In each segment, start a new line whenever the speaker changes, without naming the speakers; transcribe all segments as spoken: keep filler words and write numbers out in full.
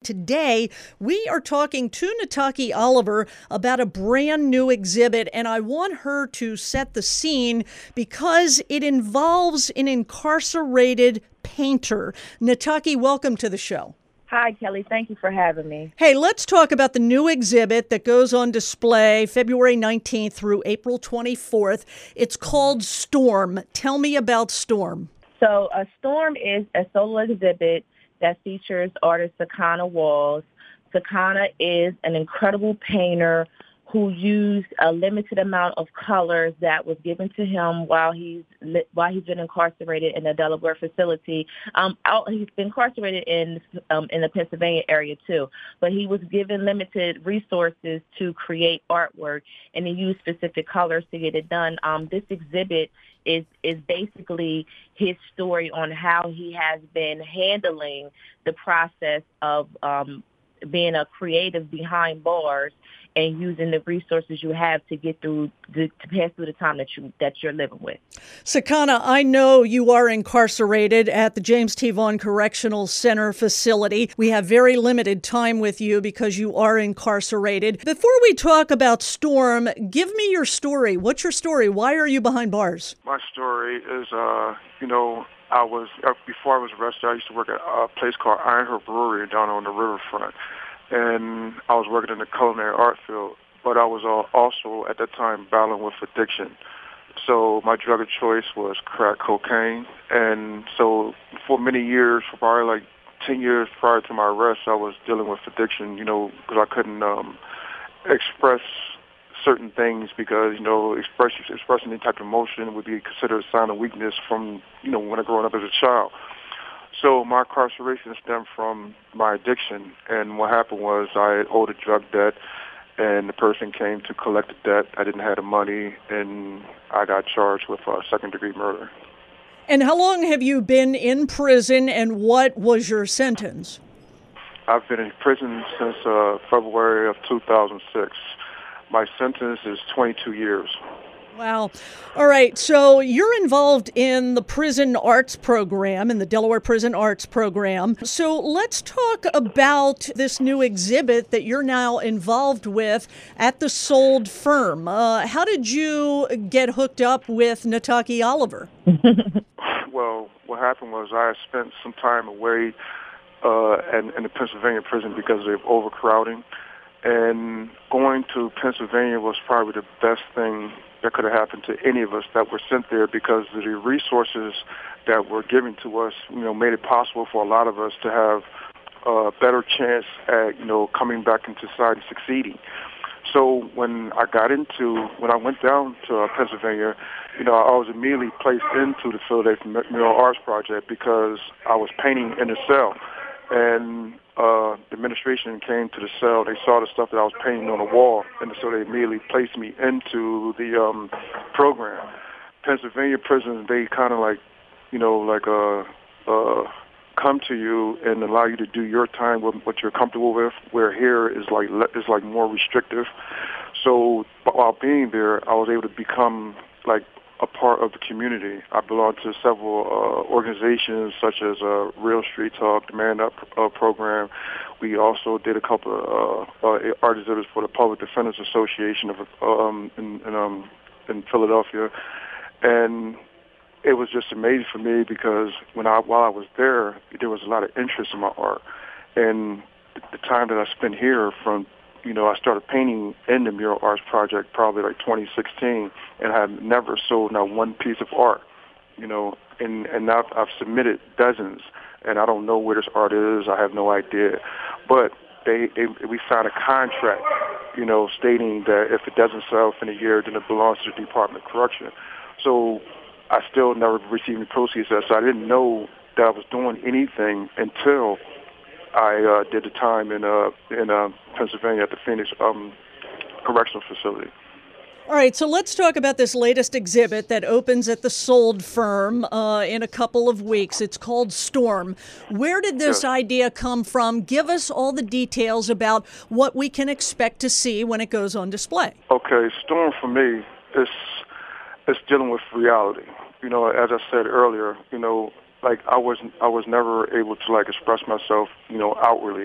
today we are talking to Nataki Oliver about a brand new exhibit, and I want her to set the scene because it involves an incarcerated painter. Nataki, welcome to the show.
Hi, Kelly. Thank you for having me.
Hey, let's talk about the new exhibit that goes on display February nineteenth through April twenty-fourth. It's called Storm. Tell me about Storm.
So a Storm is a solo exhibit that features artist Sakana Walls. Sakana is an incredible painter who used a limited amount of colors that was given to him while he's while he's been incarcerated in a Delaware facility. Um, out, he's been incarcerated in um, in the Pennsylvania area too, but he was given limited resources to create artwork, and he used specific colors to get it done. Um, this exhibit is is basically his story on how he has been handling the process of um, being a creative behind bars and using the resources you have to get through, to, to pass through the time that you that you're living with.
Sakana, I know you are incarcerated at the James T. Vaughn Correctional Center facility. We have very limited time with you because you are incarcerated. Before we talk about Storm, give me your story. What's your story? Why are you behind bars?
My story is, uh, you know, I was uh, before I was arrested, I used to work at a place called Ironheart Brewery down on the riverfront. And I was working in the culinary art field, but I was uh, also at that time battling with addiction. So my drug of choice was crack cocaine. And so for many years, for probably like ten years prior to my arrest, I was dealing with addiction, you know, because I couldn't um, express certain things because, you know, express, expressing any type of emotion would be considered a sign of weakness from, you know, when I growing up as a child. So my incarceration stemmed from my addiction, and what happened was I owed a drug debt, and the person came to collect the debt. I didn't have the money, and I got charged with uh, second-degree murder.
And how long have you been in prison, and what was your sentence?
I've been in prison since uh, February of two thousand six. My sentence is twenty-two years.
Wow. All right. So you're involved in the prison arts program, in the Delaware Prison Arts Program. So let's talk about this new exhibit that you're now involved with at the Sold Firm. Uh, how did you get hooked up with Nataki Oliver?
Well, what happened was I spent some time away uh, in, in the Pennsylvania prison because of overcrowding. And going to Pennsylvania was probably the best thing that could have happened to any of us that were sent there because the resources that were given to us, you know, made it possible for a lot of us to have a better chance at, you know, coming back into society, succeeding. So when I got into, when I went down to uh, Pennsylvania, you know, I was immediately placed into the Philadelphia Mural Arts Project because I was painting in a cell. And uh, the administration came to the cell. They saw the stuff that I was painting on the wall, and so they immediately placed me into the um, program. Pennsylvania prisons, they kind of like, you know, like uh, uh, come to you and allow you to do your time with what you're comfortable with. Where here is like is like more restrictive. So while being there, I was able to become like a part of the community. I belong to several uh, organizations such as uh, Real Street Talk, the Man Up uh, program. We also did a couple of uh, uh, art exhibits for the Public Defenders Association of um, in, in, um, in Philadelphia, and it was just amazing for me because when I while I was there, there was a lot of interest in my art, and the time that I spent here from You know, I started painting in the Mural Arts Project probably like twenty sixteen, and I had never sold not one piece of art, you know, and, and now I've, I've submitted dozens, and I don't know where this art is. I have no idea. But they, they we signed a contract, you know, stating that if it doesn't sell in a year, then it belongs to the Department of Correction. So I still never received any proceeds, so I didn't know that I was doing anything until I uh, did the time in uh, in uh, Pennsylvania at the Phoenix um, Correctional Facility.
All right, so let's talk about this latest exhibit that opens at the Sold Firm uh, in a couple of weeks. It's called Storm. Where did this
yes.
idea come from? Give us all the details about what we can expect to see when it goes on display.
Okay, Storm for me is is dealing with reality. You know, as I said earlier, you know, like I wasn't, I was never able to like express myself, you know, outwardly.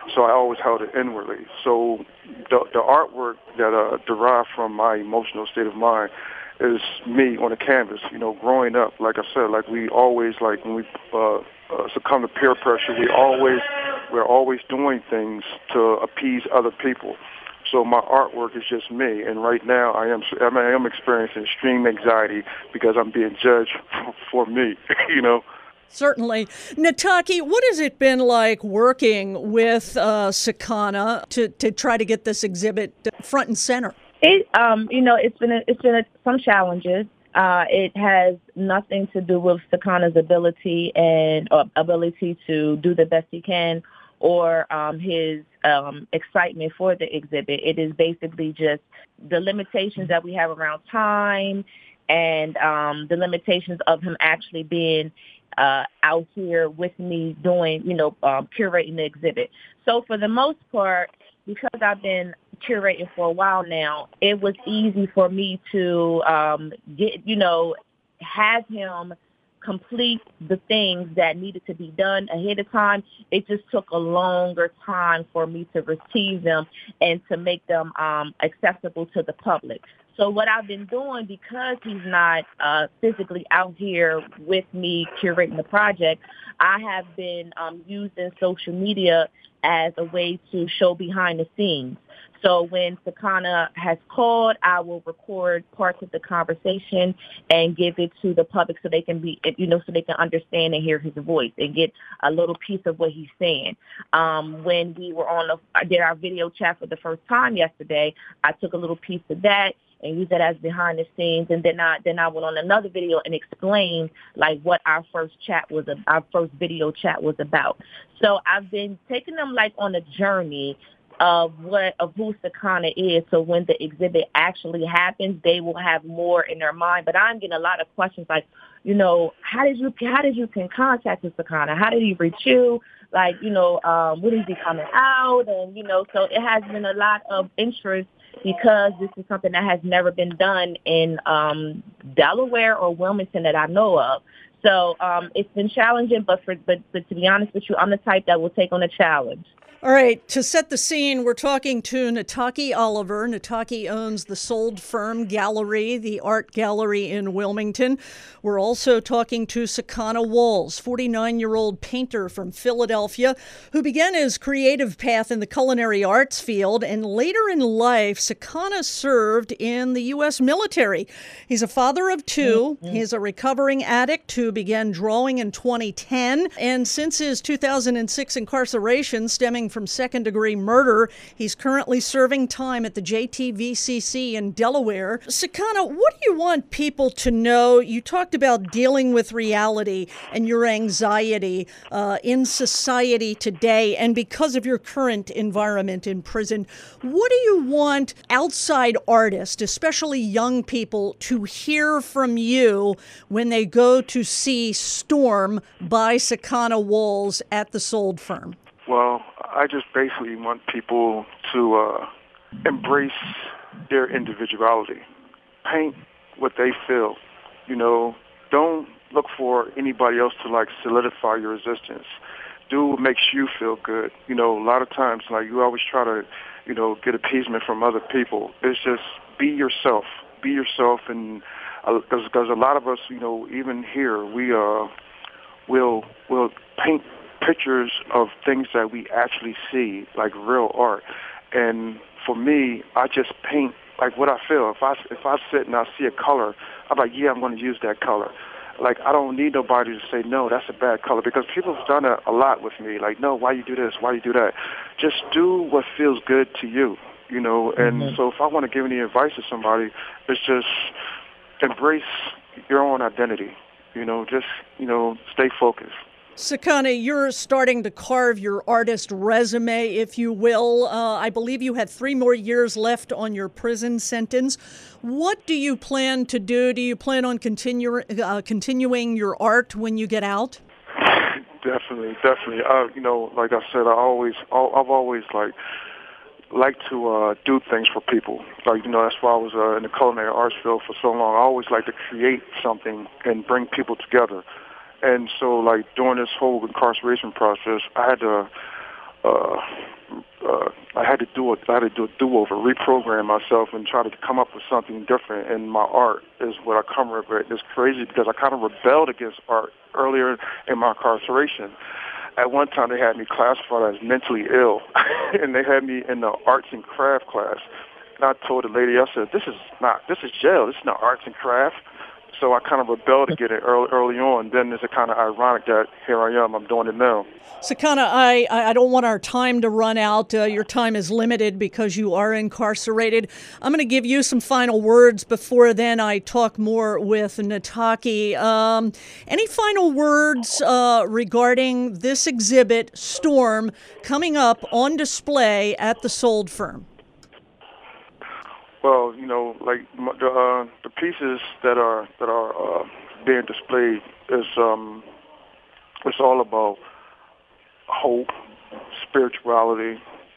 So I always held it inwardly. So the, the artwork that uh, derived from my emotional state of mind is me on a canvas. You know, growing up, like I said, like we always, like when we uh, uh, succumb to peer pressure, we always, we're always doing things to appease other people. So my artwork is just me, and right now I am I, mean, I am experiencing extreme anxiety because I'm being judged for me, you know.
Certainly. Nataki, what has it been like working with uh, Sakana to, to try to get this exhibit front and center?
It, um, you know, it's been a, it's been a, some challenges. Uh, it has nothing to do with Sakana's ability and uh, ability to do the best he can, or um, his um, excitement for the exhibit. It is basically just the limitations that we have around time and um, the limitations of him actually being uh, out here with me doing, you know, um, curating the exhibit. So for the most part, because I've been curating for a while now, it was easy for me to um, get, you know, have him complete the things that needed to be done ahead of time. It just took a longer time for me to receive them and to make them um, accessible to the public. So what I've been doing, because he's not uh, physically out here with me curating the project, I have been um, using social media as a way to show behind the scenes. So when Sakana has called, I will record parts of the conversation and give it to the public so they can be, you know, so they can understand and hear his voice and get a little piece of what he's saying. Um, when we were on, the, I did our video chat for the first time yesterday, I took a little piece of that and used that as behind the scenes, and then I then I went on another video and explained like what our first chat was, our first video chat was about. So I've been taking them like on a journey of what of who Sakana is, so when the exhibit actually happens, they will have more in their mind. But I'm getting a lot of questions like, you know, how did you how did you can contact with Sakana? How did he reach you? Like, you know, um, when is he coming out? And you know, so it has been a lot of interest because this is something that has never been done in um, Delaware or Wilmington that I know of. So um, it's been challenging, but for but, but to be honest with you, I'm the type that will take on a challenge.
All right, to set the scene, we're talking to Nataki Oliver. Nataki owns the Sold Firm Gallery, the art gallery in Wilmington. We're also talking to Sakana Walls, forty-nine-year-old painter from Philadelphia, who began his creative path in the culinary arts field, and later in life, Sakana served in the U S military. He's a father of two. Mm-hmm. He's a recovering addict who began drawing in twenty ten, and since his two thousand six incarceration stemming from second-degree murder, he's currently serving time at the J T V C C in Delaware. Sakana, what do you want people to know? You talked about dealing with reality and your anxiety uh, in society today, and because of your current environment in prison. What do you want outside artists, especially young people, to hear from you when they go to see Storm by Sakana Walls at the Sold Firm?
Well, I just basically want people to uh, embrace their individuality. Paint what they feel. You know, don't look for anybody else to, like, solidify your existence. Do what makes you feel good. You know, a lot of times, like, you always try to, you know, get appeasement from other people. It's just be yourself. Be yourself, and because uh, a lot of us, you know, even here, we uh, will will paint pictures of things that we actually see, like real art. And for me, I just paint like what I feel. If I if I sit and I see a color, I'm like, yeah, I'm going to use that color. Like, I don't need nobody to say, no, that's a bad color, because people have done it a lot with me. Like, no, why you do this? Why you do that? Just do what feels good to you, you know. And mm-hmm. so if I want to give any advice to somebody, it's just embrace your own identity, you know, just, you know, stay focused.
Sakana, you're starting to carve your artist resume, if you will. Uh, I believe you had three more years left on your prison sentence. What do you plan to do? Do you plan on continue, uh, continuing your art when you get out?
Definitely, definitely. Uh, you know, like I said, I always, I've always like like to uh, do things for people. Like, you know, that's why I was uh, in the culinary arts field for so long. I always like to create something and bring people together. And so, like, during this whole incarceration process, I had to uh, uh, I had to do a, I had to do a do-over, reprogram myself, and try to come up with something different. And my art is what I come up with. It's crazy because I kind of rebelled against art earlier in my incarceration. At one time, they had me classified as mentally ill, and they had me in the arts and craft class. And I told the lady, I said, "This is not, this is jail. This is not arts and craft." So I kind of rebelled against it early, early on. Then it's kind of ironic that here I am, I'm doing it now.
Sakana, I, I don't want our time to run out. Uh, your time is limited because you are incarcerated. I'm going to give you some final words before then I talk more with Nataki. Um, any final words uh, regarding this exhibit, Storm, coming up on display at the Sold Firm?
Well, you know, like the uh, the pieces that are that are uh, being displayed is um, it's all about hope, spirituality,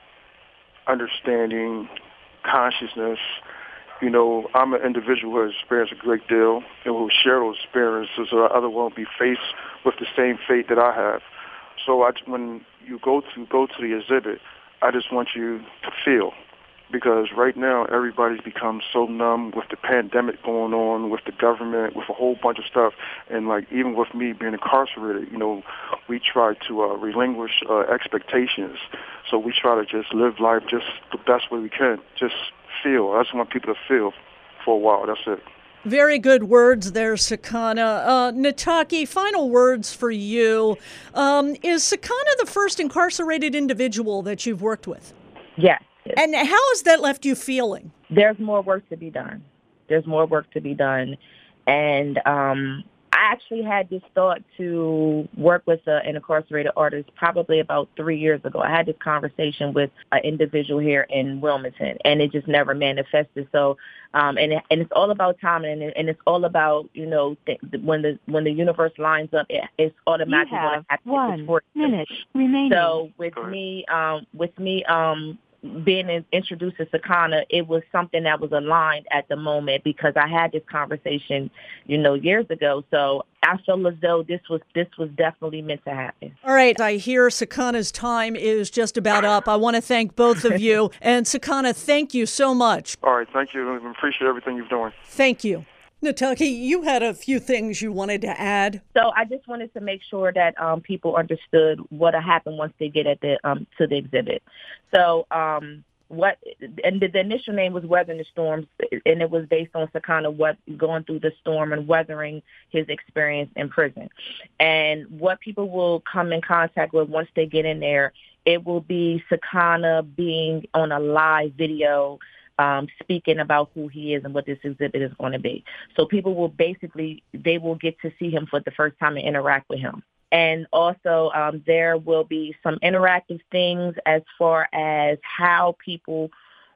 understanding, consciousness. You know, I'm an individual who has experienced a great deal and who share those experiences so that others won't be faced with the same fate that I have. So I, when you go to go to the exhibit, I just want you to feel. Because right now everybody's become so numb with the pandemic going on, with the government, with a whole bunch of stuff. And like even with me being incarcerated, you know, we try to uh, relinquish uh, expectations. So we try to just live life just the best way we can. Just feel. I just want people to feel for a while. That's it.
Very good words there, Sakana. Uh, Nataki, final words for you. Um, is Sakana the first incarcerated individual that you've worked with?
Yes.
And how has that left you feeling?
There's more work to be done. There's more work to be done. And um, I actually had this thought to work with a, an incarcerated artist probably about three years ago. I had this conversation with an individual here in Wilmington, and it just never manifested. So, um, and and it's all about timing, and, it, and it's all about, you know, th- when the when the universe lines up, it, it's automatically going to happen.
One minute remaining.
So with me, um, with me, um. being in, introduced to Sakana, it was something that was aligned at the moment because I had this conversation, you know, years ago. So I feel as though this was this was definitely meant to happen.
All right. I hear Sakana's time is just about up. I want to thank both of you. And Sakana, thank you so much.
All right. Thank you. I appreciate everything you're doing.
Thank you. Nataki, you had a few things you wanted to add.
So I just wanted to make sure that um, people understood what happened once they get at the um, to the exhibit. So um, what and the, the initial name was Weathering the Storms, and it was based on Sakana what going through the storm and weathering his experience in prison. And what people will come in contact with once they get in there, it will be Sakana being on a live video, Um, speaking about who he is and what this exhibit is going to be. So people will basically, they will get to see him for the first time and interact with him. And also um, there will be some interactive things as far as how people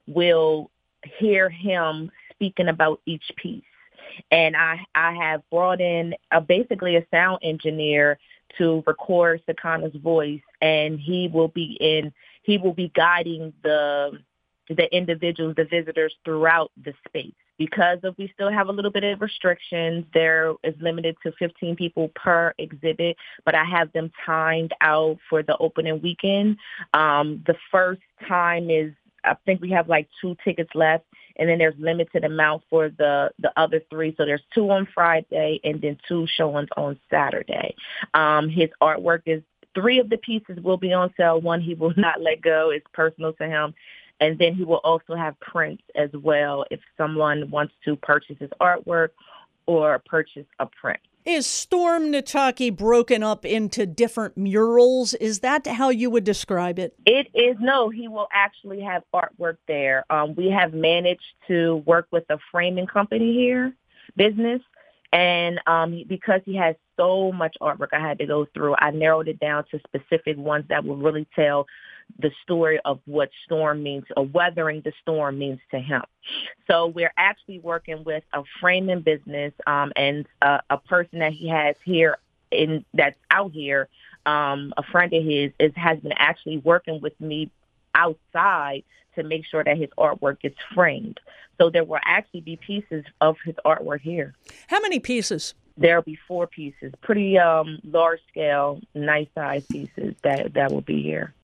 will hear him speaking about each piece. And I, I have brought in a, basically a sound engineer to record Sakana's voice, and he will be in, he will be guiding the the individuals, the visitors throughout the space. Because of we still have a little bit of restrictions, there is limited to fifteen people per exhibit, but I have them timed out for the opening weekend. Um, the first time is, I think we have like two tickets left, and then there's limited amount for the, the other three. So there's two on Friday and then two showings on Saturday. Um, his artwork is, three of the pieces will be on sale. One he will not let go. It's personal to him. And then he will also have prints as well if someone wants to purchase his artwork or purchase a print.
Is Storm, Nataki broken up into different murals? Is that how you would describe it?
It is. No, he will actually have artwork there. Um, we have managed to work with a framing company here, business. And um, because he has so much artwork I had to go through, I narrowed it down to specific ones that will really tell the story of what storm means, or weathering the storm means to him. So we're actually working with a framing business um, and uh, a person that he has here in that's out here, um, a friend of his, is has been actually working with me outside to make sure that his artwork gets framed. So there will actually be pieces of his artwork here.
How many pieces?
There'll be four pieces, pretty um, large scale, nice size pieces that, that will be here.